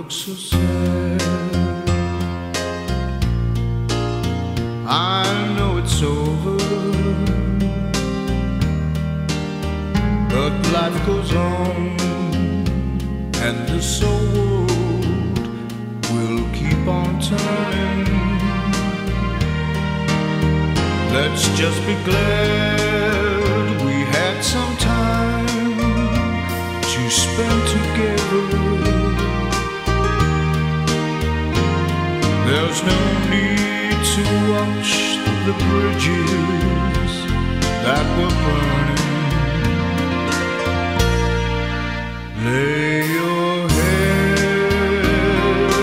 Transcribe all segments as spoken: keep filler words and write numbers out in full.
look so sad. I know it's over, but life goes on, and this old will keep on turning. Let's just be glad we had some time to spend together. There's no need to watch the bridges that were burning. Lay your head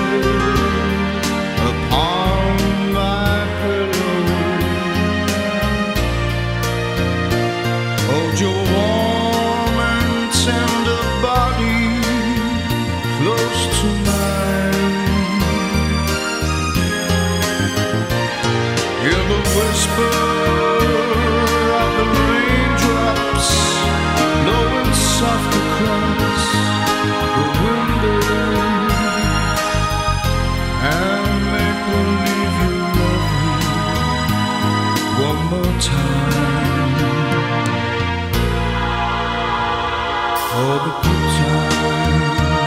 upon my pillow. Hold your warm and tender body close to mine. Hear the whisper of the raindrops blowing soft across the window, and make believe you love me one more time. All the good times.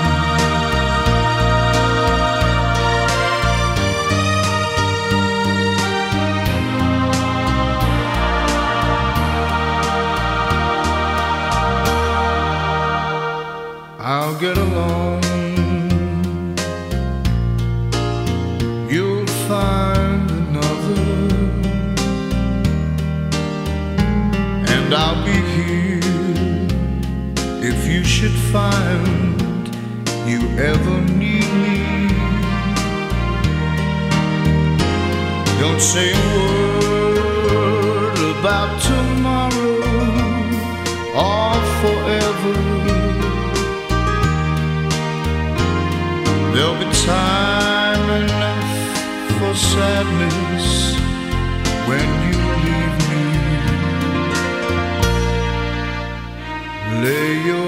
I'll get along. You'll find another, and I'll be here if you should find you ever need me. Don't say a word about tomorrow or forever. There'll be time enough for sadness when you leave me. Lay your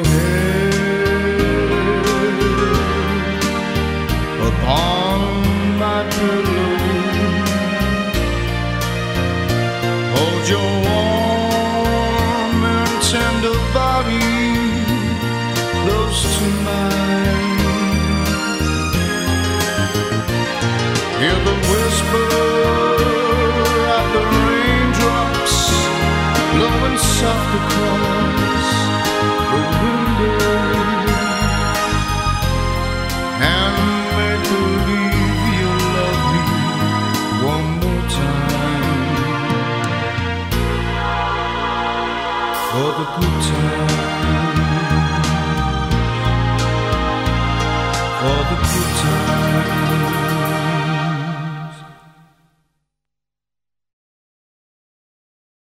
head upon my pillow. Hold your warm and tender body close to mine. Hear the whisper of the raindrops blowing soft across the window.